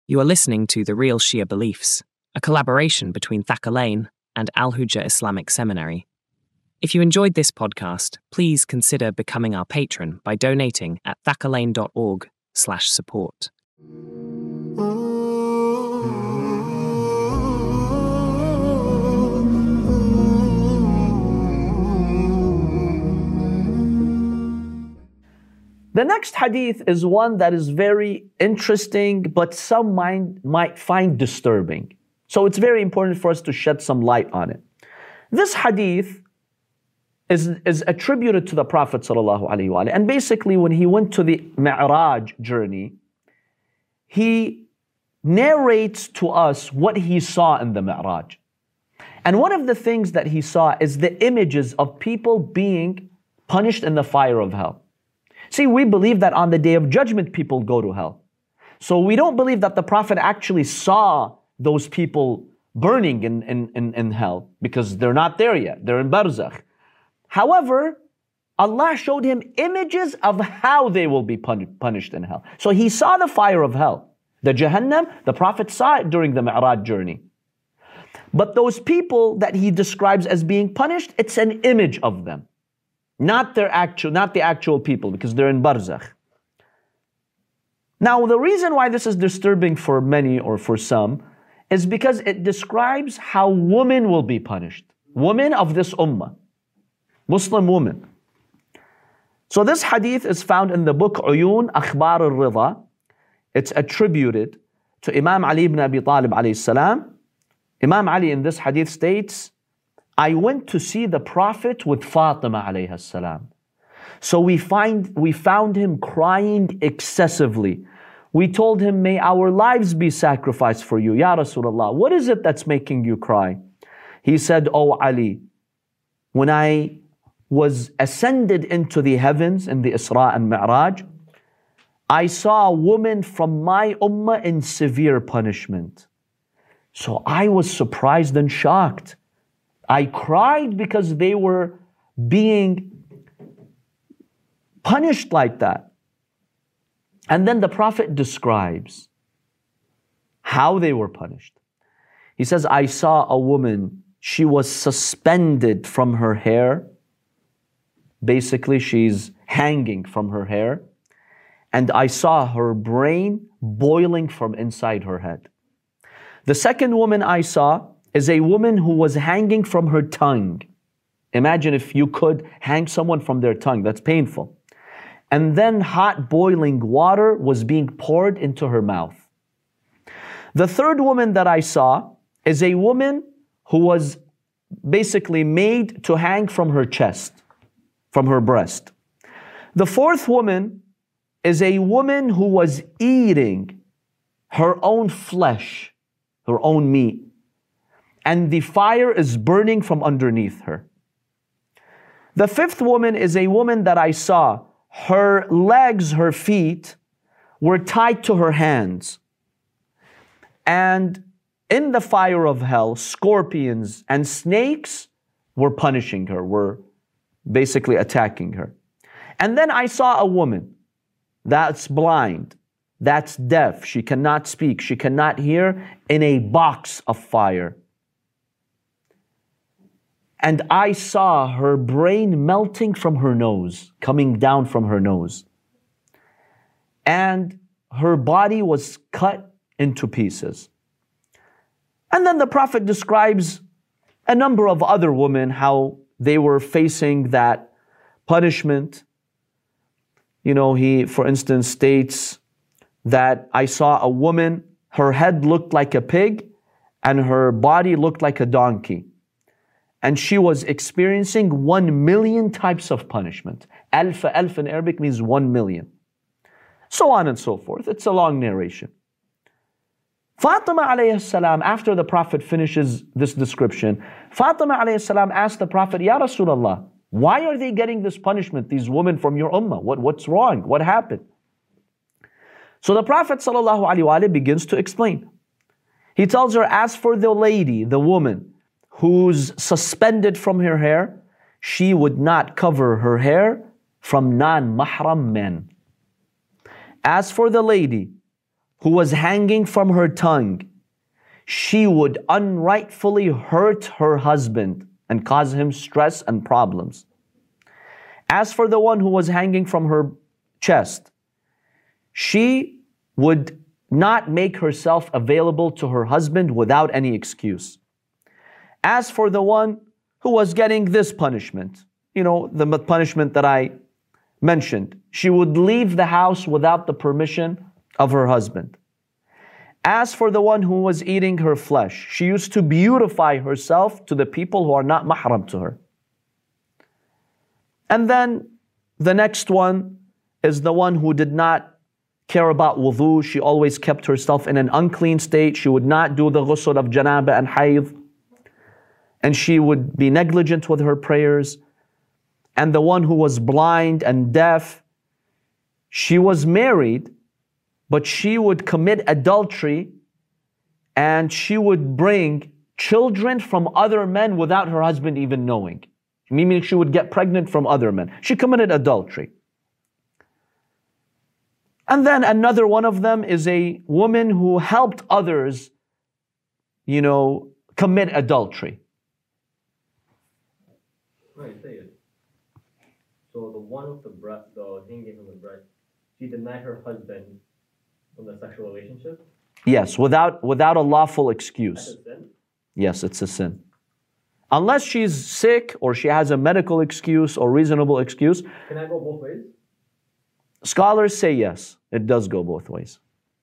You are listening to The Real Shia Beliefs, a collaboration between Thakalain and Al Hujjah Islamic Seminary. If you enjoyed this podcast, please consider becoming our patron by donating at thakalain.org/support. The next hadith is one that is very interesting, but some might find disturbing. So it's very important for us to shed some light on it. This hadith is attributed to the Prophet ﷺ. And basically, when he went to the Mi'raj journey, he narrates to us what he saw in the Mi'raj. And one of the things that he saw is the images of people being punished in the fire of hell. See, we believe that on the Day of Judgment, people go to hell. So we don't believe that the Prophet actually saw those people burning in hell, because they're not there yet. They're in Barzakh. However, Allah showed him images of how they will be punished in hell. So he saw the fire of hell. The Jahannam, the Prophet saw it during the Mi'raj journey. But those people that he describes as being punished, it's an image of them. Not the actual people, because they're in Barzakh. Now, the reason why this is disturbing for many or for some is because it describes how women will be punished. Women of this ummah. Muslim women. So this hadith is found in the book Uyun Akhbar al-Ridha. It's attributed to Imam Ali ibn Abi Talib alayhi salam. Imam Ali in this hadith states, I went to see the Prophet with Fatima alayhi salam. So we found him crying excessively. We told him, may our lives be sacrificed for you, Ya Rasulullah. What is it that's making you cry? He said, Oh Ali, when I was ascended into the heavens in the Isra and Mi'raj, I saw a woman from my ummah in severe punishment. So I was surprised and shocked. I cried because they were being punished like that. And then the Prophet describes how they were punished. He says, I saw a woman, she was suspended from her hair. Basically, she's hanging from her hair. And I saw her brain boiling from inside her head. The second woman I saw is a woman who was hanging from her tongue. Imagine if you could hang someone from their tongue. That's painful. And then hot boiling water was being poured into her mouth. The third woman that I saw is a woman who was basically made to hang from her chest, from her breast. The fourth woman is a woman who was eating her own flesh, her own meat. And the fire is burning from underneath her. The fifth woman is a woman that I saw. Her legs, her feet were tied to her hands. And in the fire of hell, scorpions and snakes were punishing her, were basically attacking her. And then I saw a woman that's blind, that's deaf, she cannot speak, she cannot hear, in a box of fire. And I saw her brain melting from her nose, coming down from her nose. And her body was cut into pieces. And then the Prophet describes a number of other women, how they were facing that punishment. You know, he, for instance, states that I saw a woman, her head looked like a pig and her body looked like a donkey. And she was experiencing 1 million types of punishment. Alf in Arabic means 1 million. So on and so forth. It's a long narration. Fatima alayhi salam, after the Prophet finishes this description, Fatima alayhi salam asked the Prophet, Ya Rasulullah, why are they getting this punishment, these women from your ummah? What's wrong? What happened? So the Prophet sallallahu alaihi wasallam begins to explain. He tells her, as for the lady, the woman, who's suspended from her hair, she would not cover her hair from non-mahram men. As for the lady who was hanging from her tongue, she would unrightfully hurt her husband and cause him stress and problems. As for the one who was hanging from her chest, she would not make herself available to her husband without any excuse. As for the one who was getting this punishment, the punishment that I mentioned, she would leave the house without the permission of her husband. As for the one who was eating her flesh, she used to beautify herself to the people who are not mahram to her. And then the next one is the one who did not care about wudu. She always kept herself in an unclean state. She would not do the ghusl of janaba and hayd. And she would be negligent with her prayers. And the one who was blind and deaf, she was married, but she would commit adultery and she would bring children from other men without her husband even knowing. Meaning she would get pregnant from other men. She committed adultery. And then another one of them is a woman who helped others, commit adultery. Right, say it. So the one with the hanging from the breast, she denied her husband from the sexual relationship? Yes, without a lawful excuse. That's a sin? Yes, it's a sin. Unless she's sick or she has a medical excuse or reasonable excuse. Can I go both ways? Scholars say yes, it does go both ways.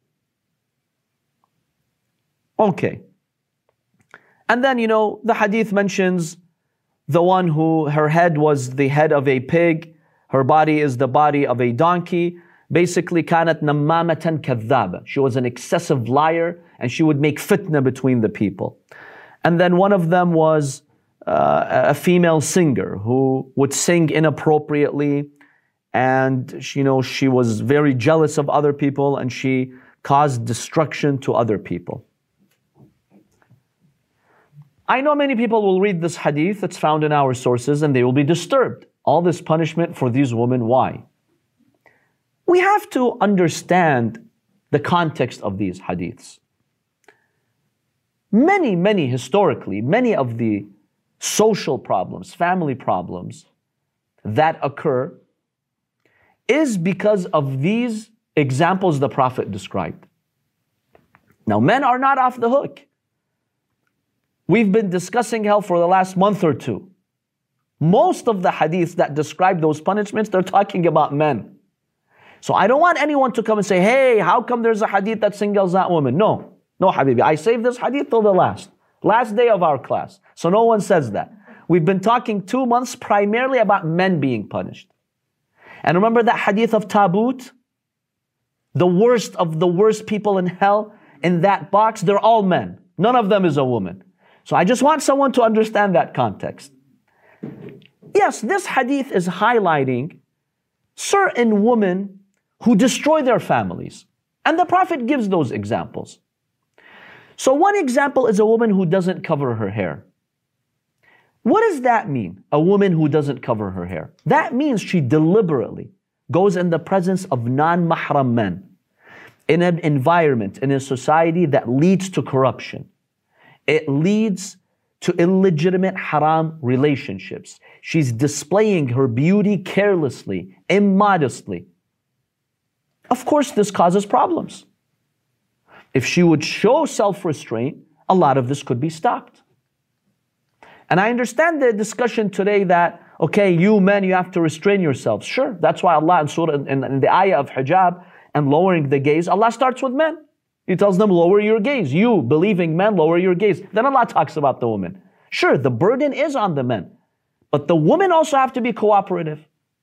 Okay. And then, the hadith mentions the one who her head was the head of a pig, her body is the body of a donkey. Basically, كانت نمامة كذابة. She was an excessive liar and she would make fitna between the people. And then one of them was a female singer who would sing inappropriately, and she was very jealous of other people and she caused destruction to other people. I know many people will read this hadith that's found in our sources and they will be disturbed. All this punishment for these women, why? We have to understand the context of these hadiths. Historically, many of the social problems, family problems that occur is because of these examples the Prophet described. Now, men are not off the hook. We've been discussing hell for the last month or two. Most of the hadiths that describe those punishments, they're talking about men. So I don't want anyone to come and say, hey, how come there's a hadith that singles out women? No, Habibi. I saved this hadith till the last day of our class. So no one says that. We've been talking 2 months primarily about men being punished. And remember that hadith of Tabut? The worst of the worst people in hell, in that box, they're all men. None of them is a woman. So I just want someone to understand that context. Yes, this hadith is highlighting certain women who destroy their families. And the Prophet gives those examples. So one example is a woman who doesn't cover her hair. What does that mean, a woman who doesn't cover her hair? That means she deliberately goes in the presence of non-mahram men, in an environment, in a society that leads to corruption. It leads to illegitimate haram relationships. She's displaying her beauty carelessly, immodestly. Of course, this causes problems. If she would show self-restraint, a lot of this could be stopped. And I understand the discussion today that, okay, you men, you have to restrain yourselves. Sure, that's why Allah in the ayah of hijab and lowering the gaze, Allah starts with men. He tells them, lower your gaze. You, believing men, lower your gaze. Then Allah talks about the women. Sure, the burden is on the men. But the women also have to be cooperative.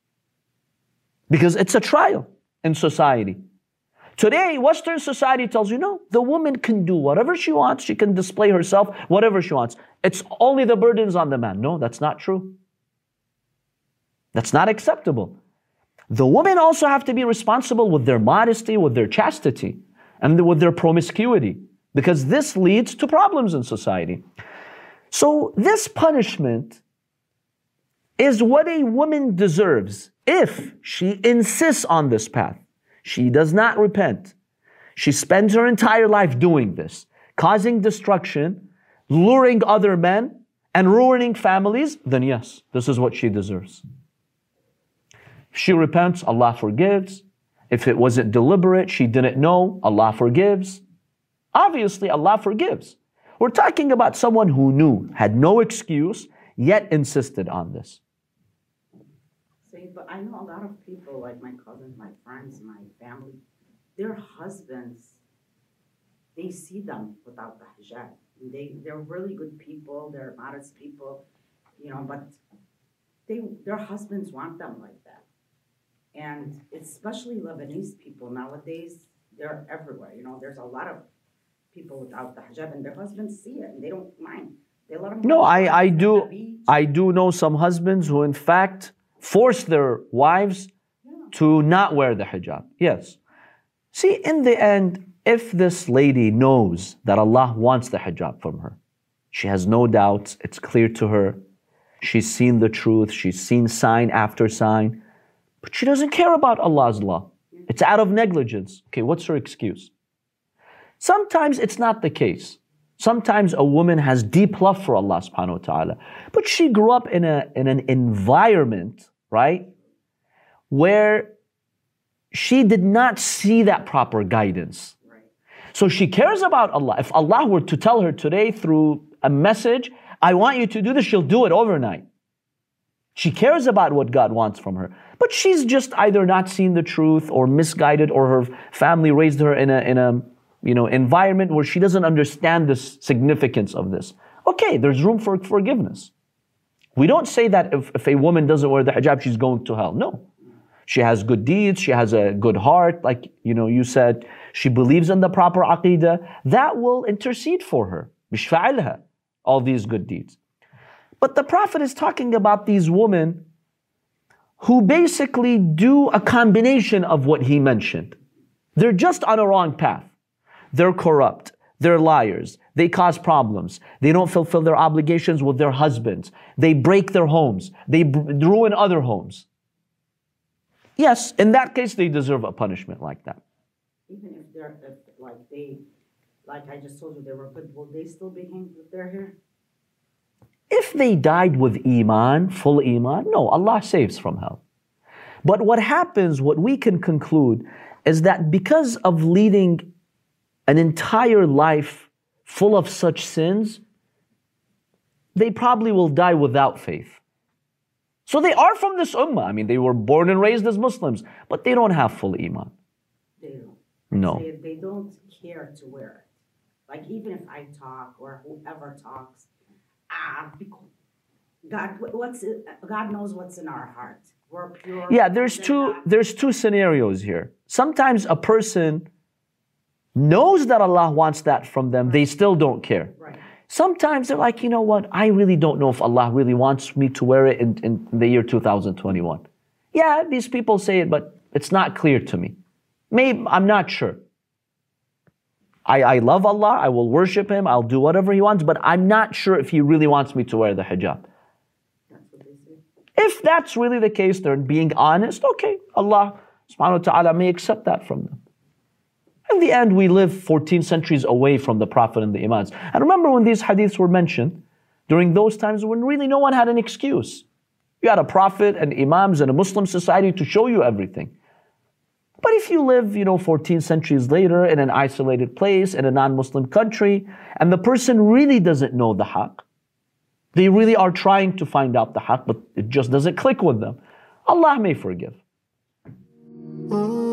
Because it's a trial in society. Today, Western society tells you, no, the woman can do whatever she wants. She can display herself, whatever she wants. It's only the burdens on the man. No, that's not true. That's not acceptable. The women also have to be responsible with their modesty, with their chastity, and with their promiscuity, because this leads to problems in society. So this punishment is what a woman deserves if she insists on this path. She does not repent. she spends her entire life doing this, causing destruction, luring other men, and ruining families, then yes, this is what she deserves. If she repents, Allah forgives. If it wasn't deliberate, she didn't know, Allah forgives. Obviously, Allah forgives. We're talking about someone who knew, had no excuse, yet insisted on this. See, but I know a lot of people, like my cousins, my friends, my family, their husbands, they see them without the hijab. They're really good people, they're modest people, but their husbands want them like that. And especially Lebanese people nowadays, they're everywhere. There's a lot of people without the hijab, and their husbands see it, and they don't mind. They let them. No, I do know some husbands who, in fact, force their wives to not wear the hijab. Yes. See, in the end, if this lady knows that Allah wants the hijab from her, she has no doubts, it's clear to her, she's seen the truth, she's seen sign after sign, but she doesn't care about Allah's law. It's out of negligence. Okay, what's her excuse? Sometimes it's not the case. Sometimes a woman has deep love for Allah subhanahu wa ta'ala, but she grew up in an environment, right, where she did not see that proper guidance. So she cares about Allah. If Allah were to tell her today through a message, I want you to do this, she'll do it overnight. She cares about what God wants from her. But she's just either not seen the truth or misguided, or her family raised her in a environment where she doesn't understand the significance of this. Okay, there's room for forgiveness. We don't say that if a woman doesn't wear the hijab, she's going to hell. No. She has good deeds, she has a good heart, like you said, she believes in the proper aqidah. That will intercede for her. بِشْفَعِلْهَا, all these good deeds. But the Prophet is talking about these women who basically do a combination of what he mentioned. They're just on a wrong path. They're corrupt. They're liars. They cause problems. They don't fulfill their obligations with their husbands. They break their homes. They ruin other homes. Yes, in that case, they deserve a punishment like that. Even if they're, like I just told you, they were good, will they still be hanged with their hair? If they died with iman, full iman, no, Allah saves from hell. But what happens, what we can conclude, is that because of leading an entire life full of such sins, they probably will die without faith. So they are from this ummah. I mean, they were born and raised as Muslims, but they don't have full iman. They don't. No. They don't care to wear it. Like, even if I talk or whoever talks, God knows what's in our heart. We're pure. Yeah, there's two scenarios here. Sometimes a person knows that Allah wants that from them, they still don't care. Right. Sometimes they're like, you know what, I really don't know if Allah really wants me to wear it in the year 2021. Yeah, these people say it, but it's not clear to me. Maybe, I'm not sure. I love Allah, I will worship Him, I'll do whatever He wants, but I'm not sure if He really wants me to wear the hijab. That's what they say. If that's really the case, they're being honest, okay, Allah subhanahu wa ta'ala may accept that from them. In the end, we live 14 centuries away from the Prophet and the Imams. And remember when these hadiths were mentioned, during those times when really no one had an excuse. You had a Prophet and Imams and a Muslim society to show you everything. But if you live, 14 centuries later in an isolated place, in a non-Muslim country, and the person really doesn't know the haqq, they really are trying to find out the haqq, but it just doesn't click with them, Allah may forgive.